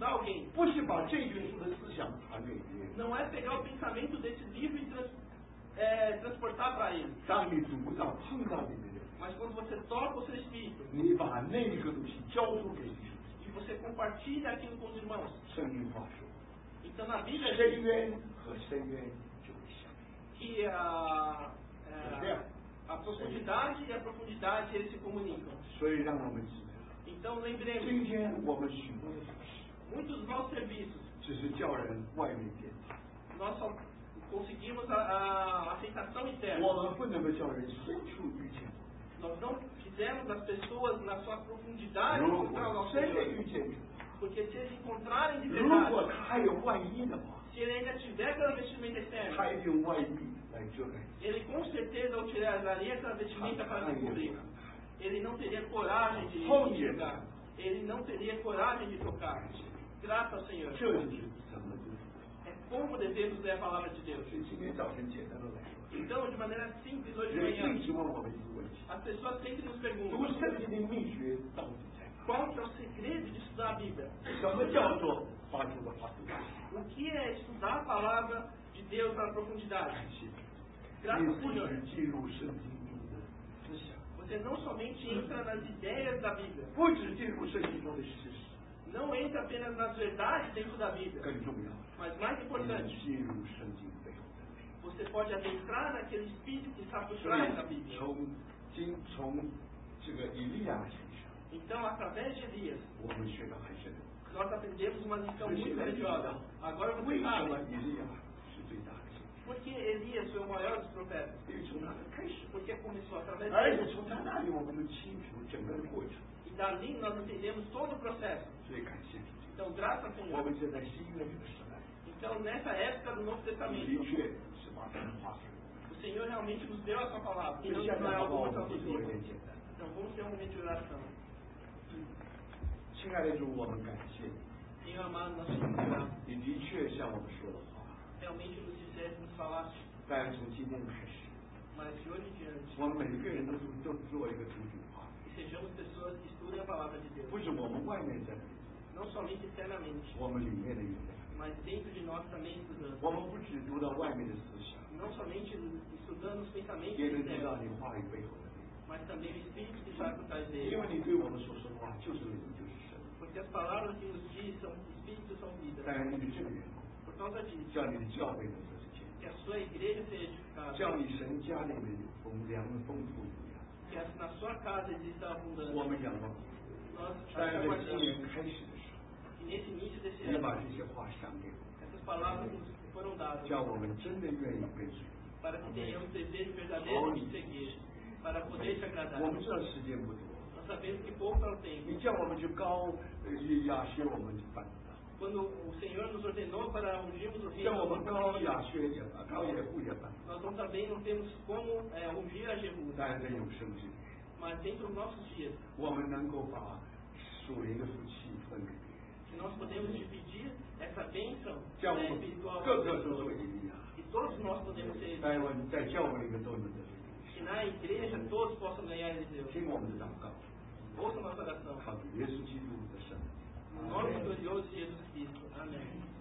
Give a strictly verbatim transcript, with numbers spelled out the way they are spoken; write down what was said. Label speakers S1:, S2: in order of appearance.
S1: ajudar alguém.
S2: 不是把这卷书的思想传给别人。
S1: Não é pegar o pensamento desse livro e trans, é, transportar para ele.
S2: 当你读到、碰到你的人，
S1: Mas quando você toca o seu espírito
S2: 你把那个东西交出给你。
S1: e você compartilha aquilo com os irmãos.
S2: 圣经话说，
S1: Então na Bíblia
S2: 深
S1: diz
S2: 渊和深渊就会相遇。
S1: que a,
S2: É.
S1: é, a profundidade e a profundidade eles se comunicam.
S2: 所以让我们记得，
S1: Então lembremos,
S2: 今天我们许多的服饰，
S1: muitos dos nossos serviços
S2: 只是叫人外面点头，
S1: nós só conseguimos a, a aceitação interna.
S2: 我们不能够叫人深处遇见。
S1: Nós não fizemos as pessoas na sua profundidade
S2: 如
S1: encontrar o
S2: 果
S1: nosso
S2: 真的
S1: Senhor.
S2: 遇见主，
S1: Porque se eles encontrarem de
S2: 如
S1: verdade,
S2: 果他还有万一的话，
S1: se ele ainda tiver aquela vestimenta
S2: 他
S1: externa,
S2: 一定用外衣来遮盖。
S1: ele com certeza utilizaria aquela vestimenta para se cobrir. Ele não teria coragem de enxergar. Ele não teria coragem de tocar. Graças ao Senhor.
S2: 这就是怎么读。
S1: É como devemos ler a palavra de Deus.
S2: 所以今天早晨简单的来说，
S1: Então, de maneira simples, hoje de
S2: 人一
S1: manhã,
S2: 直问我们一个问题：
S1: as pessoas sempre nos
S2: 读
S1: perguntam
S2: 圣经的秘诀到底在哪？
S1: qual que é o segredo de estudar a Bíblia?
S2: 什么叫做发出的话读？
S1: O que é estudar a palavra de Deus para a profundidade?
S2: 感谢，
S1: Graças
S2: 你
S1: ao
S2: 不
S1: Senhor.
S2: 只进入圣经中的思想，
S1: Você não somente entra nas ideias da Bíblia,
S2: 不只进入圣经中的事实，
S1: não entra apenas nas verdades dentro da Bíblia,
S2: 更重要，
S1: mas mais
S2: 你
S1: importante,
S2: 进入圣经背后的内容。
S1: você pode adentrar naquele espírito que está por trás da
S2: 所以
S1: Bíblia.
S2: 从经从这个以利亚身上，
S1: Então, através de Elias,
S2: 我们学到很深的。
S1: nós aprendemos uma lição
S2: 所以
S1: muito
S2: 现在知
S1: grandiosa.
S2: 道
S1: Agora
S2: 为
S1: você
S2: 什么
S1: sabe
S2: 以利亚是最大的先知，
S1: por que Elias foi o maior dos profetas.
S2: 因为从那里开始，
S1: Porque começou através
S2: 而且
S1: dele.
S2: 从他那里我们都清楚整个过程。
S1: E dali nós entendemos todo o processo.
S2: 所以感谢主，
S1: Então, graças ao
S2: 我
S1: Senhor.
S2: 们现在新约这个时代，
S1: Então, nessa época do Novo
S2: 的
S1: Testamento,
S2: 确是把它画出来。
S1: o Senhor realmente nos deu a sua palavra.
S2: 所
S1: E
S2: 以
S1: não
S2: 现
S1: não
S2: 在
S1: é
S2: 好不好？
S1: alguma
S2: 我们
S1: coisa
S2: 做一
S1: do
S2: 点简单。
S1: Então, vamos ter um momento de oração.
S2: 亲爱的主，我们感谢你，
S1: Senhor amado, nós te obrigamos.
S2: 你的确向我们说了话，
S1: Realmente nos disseste, nos falaste.
S2: 但从今天开始，
S1: Mas de hoje em diante,
S2: 我们每个人都都做一个主句话，
S1: que sejamos pessoas que estudem a palavra de Deus.
S2: 不是我们外面在，
S1: Não somente externamente,
S2: 我们里面的也在。
S1: mas dentro de nós também estudando.
S2: 我们不只读到外面的思想，
S1: Não somente estudando os pensamentos
S2: 也能知道
S1: externos,
S2: 你话语背后的内容。
S1: mas também o Espírito que está por trás
S2: 因
S1: dele.
S2: 为你对我们所说的话就是灵，就是神。
S1: Porque as palavras que nos diz são Espíritos são vida.
S2: 但是你的这个缘故，
S1: Por causa disso,
S2: 叫你的教会能得见，
S1: que a sua igreja seja edificada,
S2: 叫你神家里面有丰粮丰富一样。
S1: que na sua casa exista
S2: 我
S1: abundância.
S2: 们仰望，
S1: Nós
S2: 但是在今
S1: aguardamos
S2: 年开始的时候，
S1: que nesse início desse
S2: 你把
S1: ano,
S2: 这些话赏给我们，
S1: essas palavras nos foram dadas
S2: 叫我们真的愿意跟随。
S1: para que tenhamos desejo verdadeiro de seguir, para poder te agradar.
S2: 我们知道时间不多，
S1: Nós sabemos que pouco é o tempo.
S2: 你叫我们去高呃雅薛，我们就办不到；
S1: Quando o Senhor nos ordenou para ungirmos o rei,
S2: 叫我
S1: nós
S2: 们
S1: não
S2: 高
S1: conseguimos.
S2: 雅薛也办，高野户也办不到。
S1: Nós não, também não temos como é, ungir a Jeú,
S2: 但是在永生之年，
S1: mas dentro dos nossos dias,
S2: 我们能够把属灵的福气分给别人，
S1: que nós podemos dividir essa bênção
S2: 叫我
S1: é,
S2: 们
S1: espiritual
S2: 个
S1: com
S2: 个
S1: as
S2: 都做
S1: pessoas.
S2: 一样。
S1: E todos nós podemos ser,
S2: 在我们在教会里面都能得这个，
S1: que na igreja todos possam ganhar de Deus.
S2: 听我们的祷告，
S1: Ouça nossa oração.
S2: 靠主耶稣基督的圣名。
S1: No nome glorioso de Jesus Cristo. Amém.